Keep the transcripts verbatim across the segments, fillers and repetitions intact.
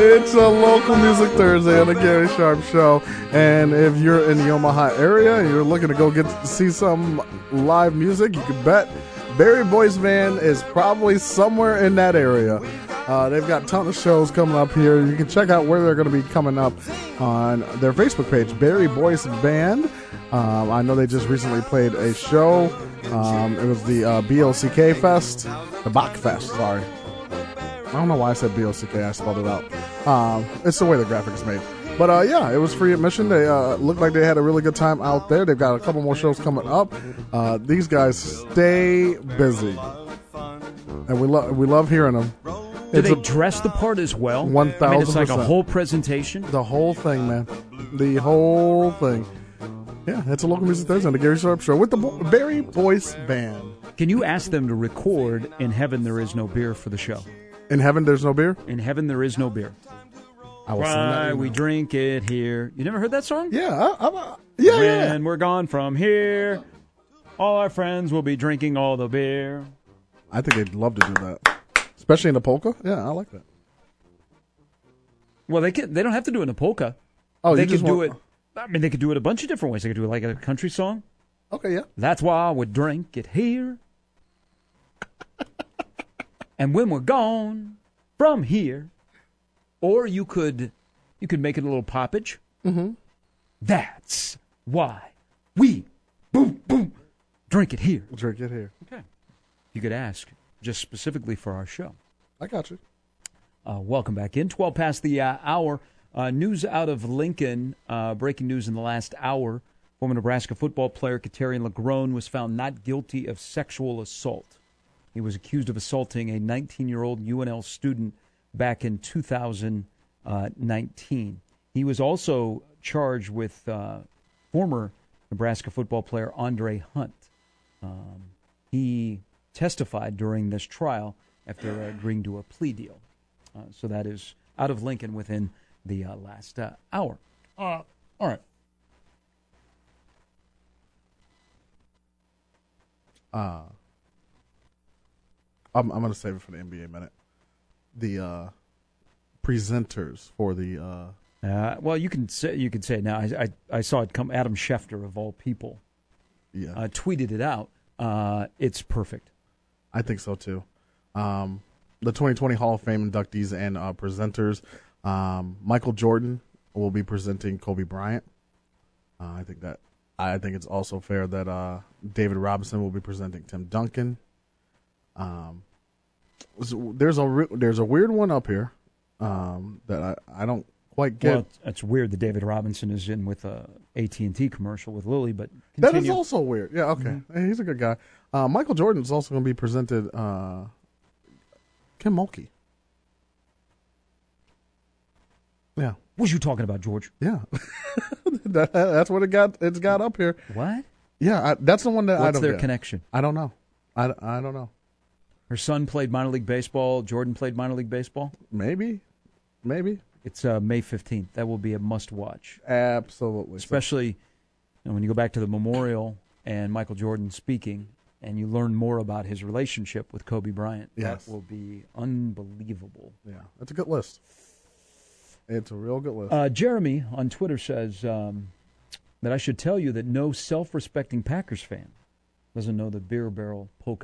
It's a local music Thursday on the Gary Sharp Show. And if you're in the Omaha area and you're looking to go get to see some live music, you can bet Barry Boyce Band is probably somewhere in that area. Uh, they've got a ton of shows coming up here. You can check out where they're going to be coming up on their Facebook page, Barry Boyce Band. Um, I know they just recently played a show. Um, it was the uh, B O C K Fest, the Bach Fest, sorry. I don't know why I said B O C K. I spelled it out. Um, it's the way the graphic is made. But, uh, yeah, it was free admission. They uh, looked like they had a really good time out there. They've got a couple more shows coming up. Uh, these guys stay busy. And we, lo- we love hearing them. Do It's they a, dress the part as well? one thousand percent. I mean, it's like a whole presentation? The whole thing, man. The whole thing. Yeah, it's a local music Thursday on the Gary Sharp Show with the Bo- Barry Boyce Band. Can you ask them to record In Heaven There Is No Beer for the show? In Heaven There's No Beer? In Heaven There Is No Beer. I will sing that. Why we drink it here. You never heard that song? Yeah, I, I, uh, yeah, when yeah. we're gone from here, all our friends will be drinking all the beer. I think they'd love to do that. Especially in the polka? Yeah, I like that. Well, they can, they don't have to do it in a polka. Oh, they you could just do want... it. I mean, they could do it a bunch of different ways. They could do it like a country song. Okay, yeah. That's why I would drink it here. And when we're gone from here, or you could, you could make it a little poppage. Mm-hmm. That's why we boom boom drink it here. Drink it here. Okay. You could ask just specifically for our show. I got you. Uh, welcome back in. twelve past the uh, hour. Uh, news out of Lincoln. Uh, breaking news in the last hour. Former Nebraska football player Katarian Legrone was found not guilty of sexual assault. He was accused of assaulting a nineteen-year-old U N L student back in two thousand nineteen. He was also charged with uh, former Nebraska football player Andre Hunt. Um, he testified during this trial after agreeing to a plea deal. Uh, so that is out of Lincoln within the uh, last uh, hour. Uh, all right. Uh, I'm, I'm going to save it for the N B A minute. The uh, presenters for the... Uh, Uh, well, you can say you can say it now. I, I I saw it come. Adam Schefter of all people, yeah, uh, tweeted it out. Uh, it's perfect. I think so too. Um, the twenty twenty Hall of Fame inductees and uh, presenters. Um, Michael Jordan will be presenting Kobe Bryant. Uh, I think that I think it's also fair that uh, David Robinson will be presenting Tim Duncan. Um, so there's a re- there's a weird one up here um, that I, I don't. Quite get. Well, it's weird that David Robinson is in with a A T and T commercial with Lilly, but continue. That is continue. also weird. Yeah, okay, mm-hmm. Hey, he's a good guy. Uh, Michael Jordan is also going to be presented. Uh, Kim Mulkey. Yeah. What was you talking about, George? Yeah, that, that's what it got. It's got up here. What? Yeah, I, that's the one that What's I don't. their get. connection? I don't know. I, I don't know. Her son played minor league baseball. Jordan played minor league baseball. Maybe, maybe. It's uh, May fifteenth. That will be a must-watch. Absolutely. Especially you know, when you go back to the memorial and Michael Jordan speaking, and you learn more about his relationship with Kobe Bryant. Yes. That will be unbelievable. Yeah, that's a good list. It's a real good list. Uh, Jeremy on Twitter says um, that I should tell you that no self-respecting Packers fan doesn't know the Beer Barrel Polka.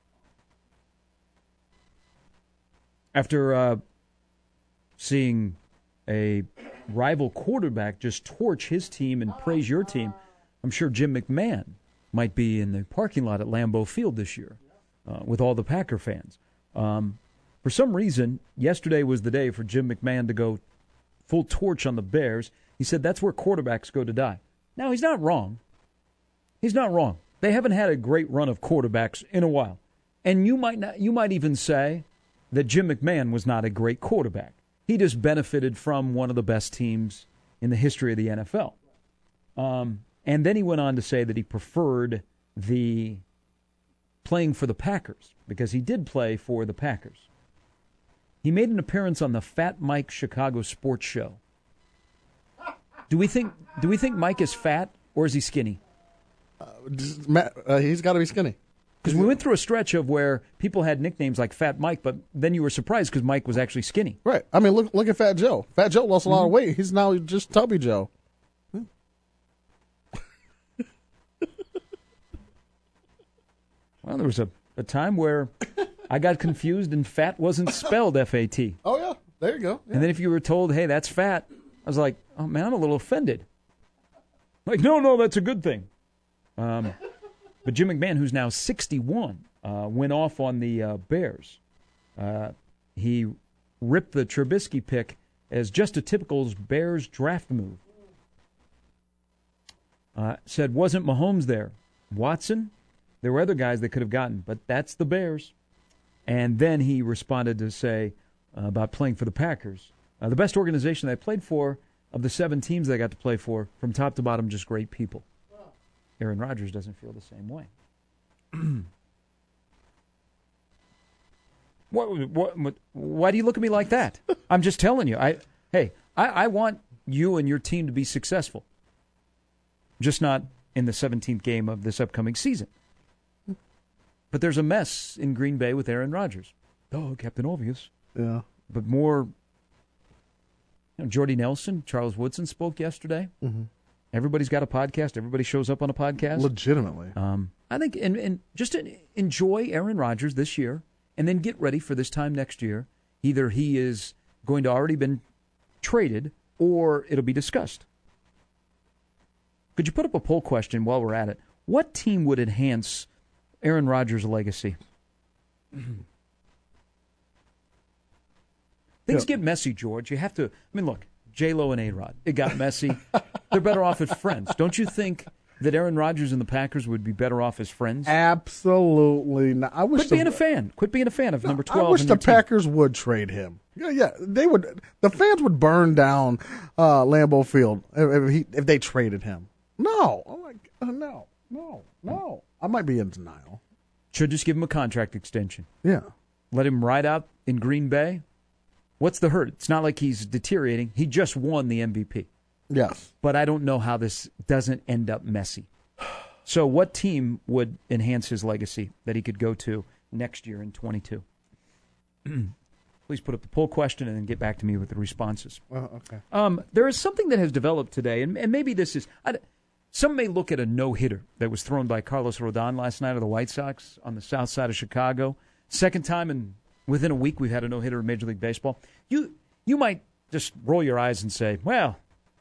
After uh, seeing a rival quarterback just torch his team and praise your team, I'm sure Jim McMahon might be in the parking lot at Lambeau Field this year uh, with all the Packer fans. Um, for some reason, yesterday was the day for Jim McMahon to go full torch on the Bears. He said that's where quarterbacks go to die. Now, he's not wrong. He's not wrong. They haven't had a great run of quarterbacks in a while. And you might not, you might even say that Jim McMahon was not a great quarterback. He just benefited from one of the best teams in the history of the N F L. Um, and then he went on to say that he preferred the playing for the Packers because he did play for the Packers. He made an appearance on the Fat Mike Chicago Sports Show. Do we think do we think Mike is fat or is he skinny? Uh, Matt, uh, he's got to be skinny. Because we went through a stretch of where people had nicknames like Fat Mike, but then you were surprised because Mike was actually skinny. Right. I mean, look look at Fat Joe. Fat Joe lost a lot of weight. He's now just Tubby Joe. Well, there was a, a time where I got confused and fat wasn't spelled F A T. Oh, yeah. There you go. Yeah. And then if you were told, hey, that's fat, I was like, oh, man, I'm a little offended. Like, no, no, that's a good thing. Um, but Jim McMahon, who's now sixty-one, uh, went off on the uh, Bears. Uh, he ripped the Trubisky pick as just a typical Bears draft move. Uh, said, wasn't Mahomes there? Watson? There were other guys that could have gotten, but that's the Bears. And then he responded to say uh, about playing for the Packers. Uh, the best organization I played for, of the seven teams that I got to play for, from top to bottom, just great people. Aaron Rodgers doesn't feel the same way. what, what, what, why do you look at me like that? I'm just telling you. I Hey, I, I want you and your team to be successful. Just not in the seventeenth game of this upcoming season. But there's a mess in Green Bay with Aaron Rodgers. Oh, Captain Obvious. Yeah. But more, you know, Jordy Nelson, Charles Woodson spoke yesterday. Mm-hmm. Everybody's got a podcast. Everybody shows up on a podcast. Legitimately. Um, I think, and, and just enjoy Aaron Rodgers this year, and then get ready for this time next year. Either he is going to already been traded, or it'll be discussed. Could you put up a poll question while we're at it? What team would enhance Aaron Rodgers' legacy? Things Yeah. get messy, George. You have to. I mean, look, J-Lo and A-Rod. It got messy. They're better off as friends. Don't you think that Aaron Rodgers and the Packers would be better off as friends? Absolutely not. I wish Quit the, being a fan. Quit being a fan of number twelve. I wish in the your team. Packers would trade him. Yeah, yeah, they would. The fans would burn down uh, Lambeau Field if, if, he, if they traded him. No, I'm like, uh, no, no, no. I might be in denial. Should just give him a contract extension. Yeah. Let him ride out in Green Bay. What's the hurt? It's not like he's deteriorating. He just won the M V P. Yes. But I don't know how this doesn't end up messy. So what team would enhance his legacy that he could go to next year in twenty-two? Please put up the poll question and then get back to me with the responses. Oh, okay. Um, there is something that has developed today, and, and maybe this is... I, some may look at a no-hitter that was thrown by Carlos Rodon last night of the White Sox on the south side of Chicago. Second time in within a week we've had a no-hitter in Major League Baseball. You you might just roll your eyes and say, well,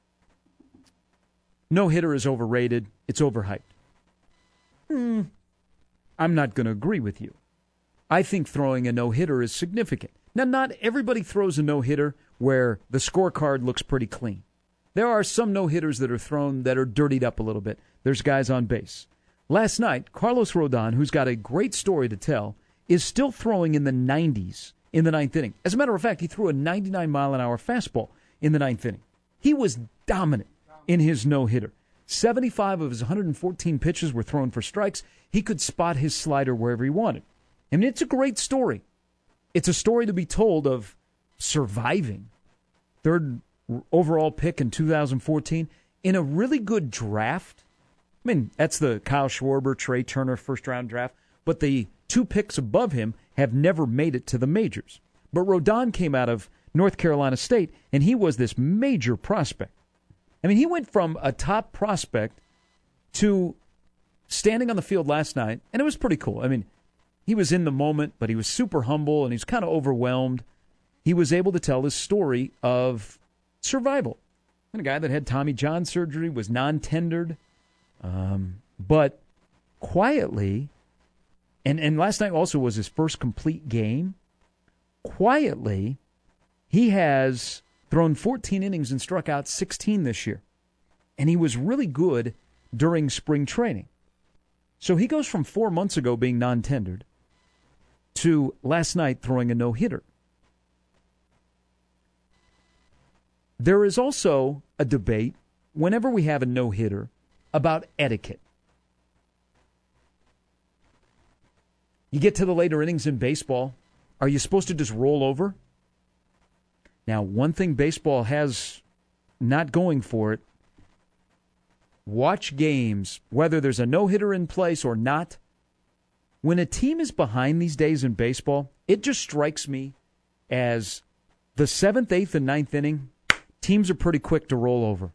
no-hitter is overrated. It's overhyped. Hmm. I'm not going to agree with you. I think throwing a no-hitter is significant. Now, not everybody throws a no-hitter where the scorecard looks pretty clean. There are some no-hitters that are thrown that are dirtied up a little bit. There's guys on base. Last night, Carlos Rodon, who's got a great story to tell, is still throwing in the nineties in the ninth inning. As a matter of fact, he threw a ninety-nine mile an hour fastball in the ninth inning. He was dominant in his no-hitter. seventy-five of his one hundred fourteen pitches were thrown for strikes. He could spot his slider wherever he wanted. I mean, it's a great story. It's a story to be told of surviving. Third overall pick in two thousand fourteen in a really good draft. I mean, that's the Kyle Schwarber, Trey Turner first-round draft, but the two picks above him have never made it to the majors. But Rodon came out of North Carolina State, and he was this major prospect. I mean, he went from a top prospect to standing on the field last night, and it was pretty cool. I mean, he was in the moment, but he was super humble, and he was kind of overwhelmed. He was able to tell his story of survival. And a guy that had Tommy John surgery, was non-tendered, um, but quietly, and, and last night also was his first complete game, quietly, he has thrown fourteen innings and struck out sixteen this year. And he was really good during spring training. So he goes from four months ago being non-tendered to last night throwing a no-hitter. There is also a debate, whenever we have a no-hitter, about etiquette. You get to the later innings in baseball, are you supposed to just roll over? Now, one thing baseball has not going for it, watch games, whether there's a no-hitter in place or not, When a team is behind these days in baseball, it just strikes me as the seventh, eighth, and ninth inning, teams are pretty quick to roll over.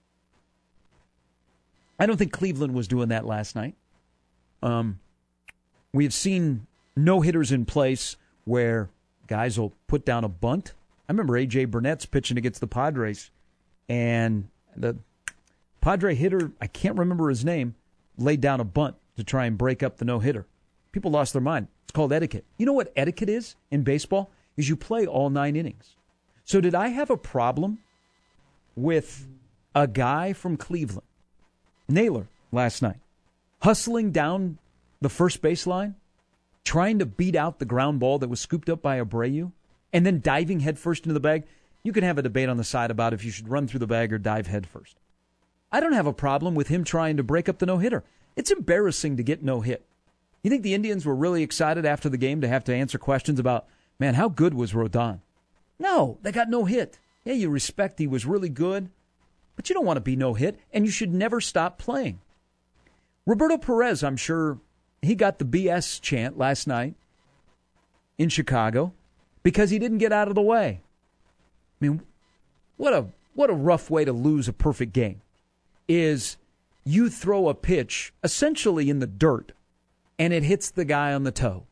I don't think Cleveland was doing that last night. Um, we have seen no-hitters in place where guys will put down a bunt. I remember A J Burnett's pitching against the Padres, and the Padre hitter, I can't remember his name, laid down a bunt to try and break up the no-hitter. People lost their mind. It's called etiquette. You know what etiquette is in baseball? Is you play all nine innings. So did I have a problem with a guy from Cleveland, Naylor, last night, hustling down the first baseline, trying to beat out the ground ball that was scooped up by Abreu, and then diving headfirst into the bag? You can have a debate on the side about if you should run through the bag or dive headfirst. I don't have a problem with him trying to break up the no-hitter. It's embarrassing to get no hit. You think the Indians were really excited after the game to have to answer questions about, man, how good was Rodon? No, they got no hit. Yeah, you respect he was really good, but you don't want to be no hit, and you should never stop playing. Roberto Perez, I'm sure he got the B S chant last night in Chicago because he didn't get out of the way. I mean, what a what a rough way to lose a perfect game is you throw a pitch essentially in the dirt and it hits the guy on the toe.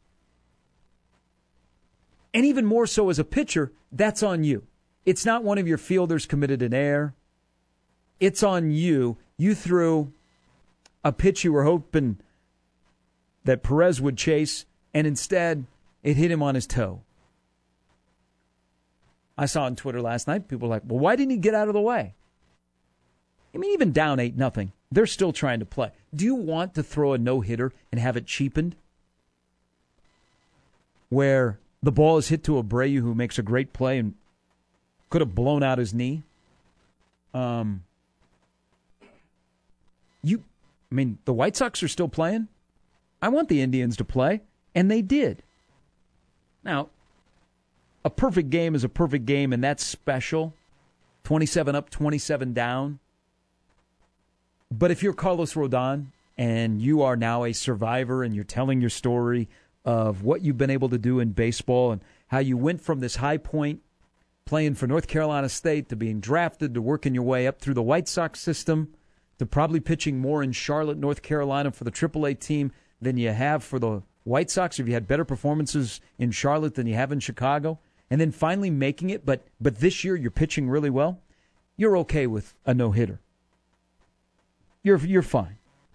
And even more so as a pitcher, that's on you. It's not one of your fielders committed in air. It's on you. You threw a pitch you were hoping that Perez would chase, and instead it hit him on his toe. I saw on Twitter last night, people were like, well, why didn't he get out of the way? I mean, even down eight nothing, they're still trying to play. Do you want to throw a no-hitter and have it cheapened? Where the ball is hit to Abreu, who makes a great play and could have blown out his knee. Um, you, I mean, the White Sox are still playing. I want the Indians to play, and they did. Now, a perfect game is a perfect game, and that's special. twenty-seven up, twenty-seven down. But if you're Carlos Rodon and you are now a survivor and you're telling your story of what you've been able to do in baseball and how you went from this high point playing for North Carolina State to being drafted to working your way up through the White Sox system to probably pitching more in Charlotte, North Carolina for the triple A team than you have for the White Sox, if you had better performances in Charlotte than you have in Chicago, and then finally making it, but but this year you're pitching really well, you're okay with a no-hitter. You're you're fine.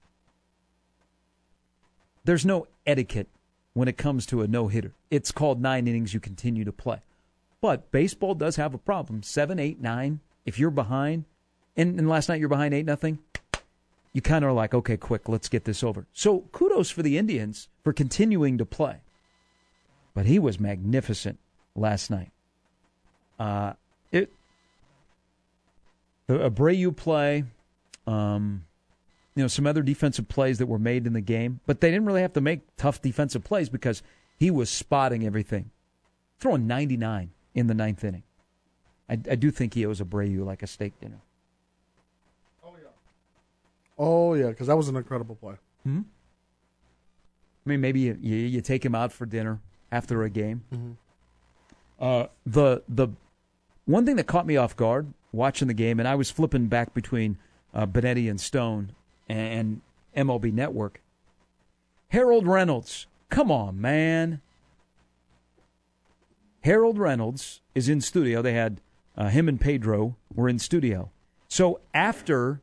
There's no etiquette when it comes to a no-hitter. It's called nine innings, you continue to play. But baseball does have a problem. Seven, eight, nine, if you're behind, and, and last night you're behind eight nothing, you kind of are like, okay, quick, let's get this over. So kudos for the Indians for continuing to play. But he was magnificent last night. Uh, it the Abreu play, um, you know, some other defensive plays that were made in the game, but they didn't really have to make tough defensive plays because he was spotting everything. Throwing ninety-nine in the ninth inning. I, I do think he owes Abreu like a steak dinner. Oh, yeah, because that was an incredible play. Hmm? I mean, maybe you, you, you take him out for dinner after a game. Mm-hmm. Uh, the the one thing that caught me off guard watching the game, and I was flipping back between uh, Benetti and Stone and, and M L B Network. Harold Reynolds, come on, man. Harold Reynolds is in studio. They had uh, him and Pedro were in studio. So after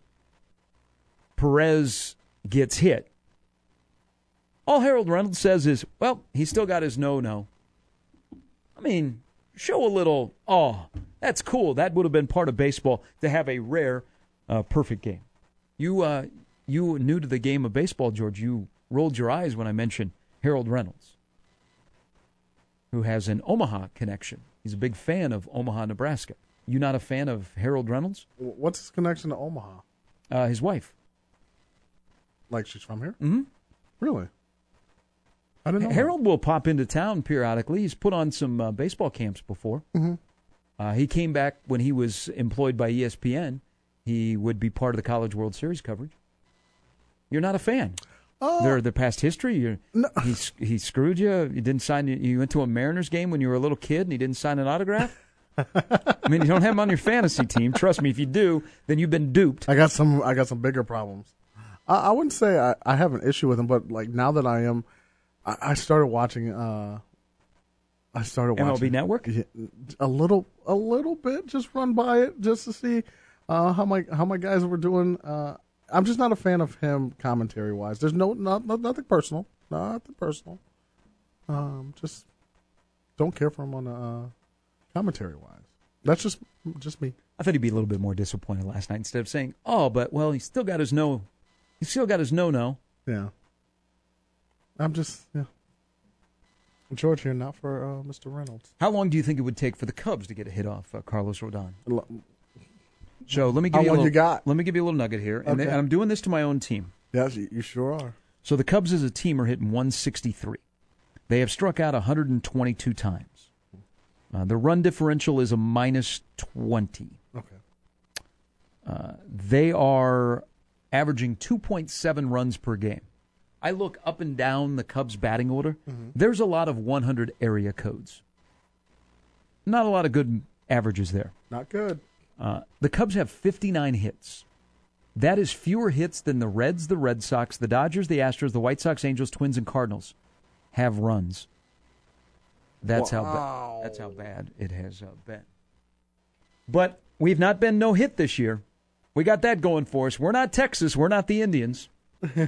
Perez gets hit, all Harold Reynolds says is, well, he still got his no-no. I mean, show a little, oh, that's cool. That would have been part of baseball to have a rare, uh, perfect game. You, uh, you new to the game of baseball, George. You rolled your eyes when I mentioned Harold Reynolds, who has an Omaha connection. He's a big fan of Omaha, Nebraska. You not a fan of Harold Reynolds? What's his connection to Omaha? Uh, his wife. Like she's from here? Mm-hmm. Really? I didn't know. Harold that. will pop into town periodically. He's put on some uh, baseball camps before. Mm-hmm. Uh, he came back when he was employed by E S P N. He would be part of the College World Series coverage. You're not a fan? Uh, their their past history? You no. he he screwed you. You didn't sign. You went to a Mariners game when you were a little kid, and he didn't sign an autograph. I mean, you don't have him on your fantasy team. Trust me, if you do, then you've been duped. I got some. I got some bigger problems. I, I wouldn't say I, I have an issue with him, but like now that I am, I, I started watching. Uh, I started watching M L B Network. A little, a little bit. Just run by it just to see uh, how my how my guys were doing. Uh, I'm just not a fan of him commentary wise. There's no, not, not nothing personal, nothing personal. Um, just don't care for him on uh, commentary wise. That's just just me. I thought he'd be a little bit more disappointed last night instead of saying, "Oh, but well, he still got his no, he still got his no no." Yeah. I'm just yeah. George here, not for uh, Mister Reynolds. How long do you think it would take for the Cubs to get a hit off uh, Carlos Rodon? L- So let me give How you a long little, you got? Let me give you a little nugget here, and, Okay. they, and I'm doing this to my own team. Yes, you, you sure are. So the Cubs as a team are hitting one sixty-three. They have struck out one hundred twenty-two times. Uh, the run differential is a minus twenty. Okay. Uh, they are averaging two point seven runs per game. I look up and down the Cubs batting order. Mm-hmm. There's a lot of one hundred area codes. Not a lot of good averages there. Not good. Uh, the Cubs have fifty-nine hits. That is fewer hits than the Reds, the Red Sox, the Dodgers, the Astros, the White Sox, Angels, Twins, and Cardinals have runs. That's wow. how ba- that's how bad it has uh, been. But we've not been no hit this year. We got that going for us. We're not Texas. We're not the Indians. You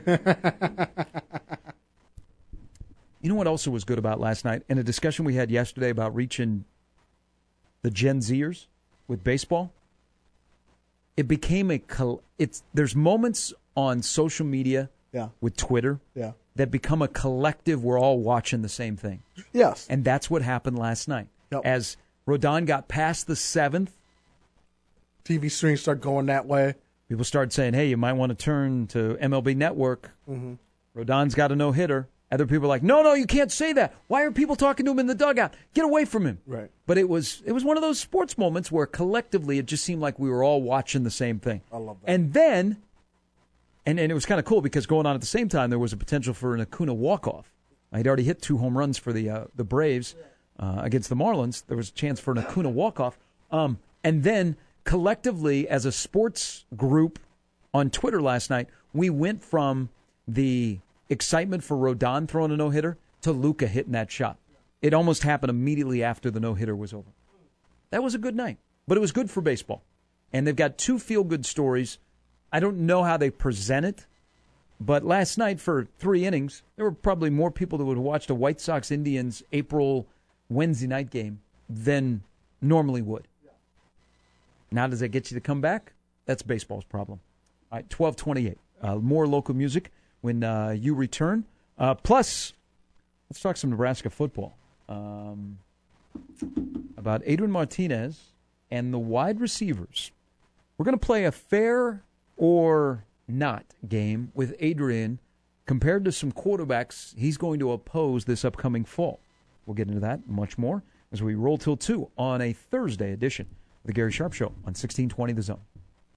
know what also was good about last night? In a discussion we had yesterday about reaching the Gen Zers with baseball, it became a col- it's there's moments on social media yeah. with Twitter yeah. that become a collective. We're all watching the same thing. Yes. And that's what happened last night. Yep. As Rodon got past the seventh, T V streams start going that way. people started saying, hey, you might want to turn to M L B Network. Mm-hmm. Rodon's got a no-hitter. Other people are like, no, no, you can't say that. Why are people talking to him in the dugout? Get away from him. Right. But it was it was one of those sports moments where collectively it just seemed like we were all watching the same thing. I love that. And then, and, and it was kind of cool because going on at the same time, there was a potential for an Acuna walk-off. He'd already hit two home runs for the uh, the Braves uh, against the Marlins. There was a chance for an Acuna walk-off. Um, and then collectively, as a sports group on Twitter last night, we went from the excitement for Rodon throwing a no-hitter to Luka hitting that shot. It almost happened immediately after the no-hitter was over. That was a good night, but it was good for baseball. And they've got two feel-good stories. I don't know how they present it, but last night for three innings, there were probably more people that would have watched a White Sox-Indians April Wednesday night game than normally would. Now, does that get you to come back? That's baseball's problem. All right, twelve twenty-eight. Uh, more local music when uh, you return. Uh, plus, let's talk some Nebraska football. Um, about Adrian Martinez and the wide receivers. We're going to play a fair or not game with Adrian compared to some quarterbacks he's going to oppose this upcoming fall. We'll get into that and much more as we roll till two on a Thursday edition of the Gary Sharp Show on sixteen twenty The Zone.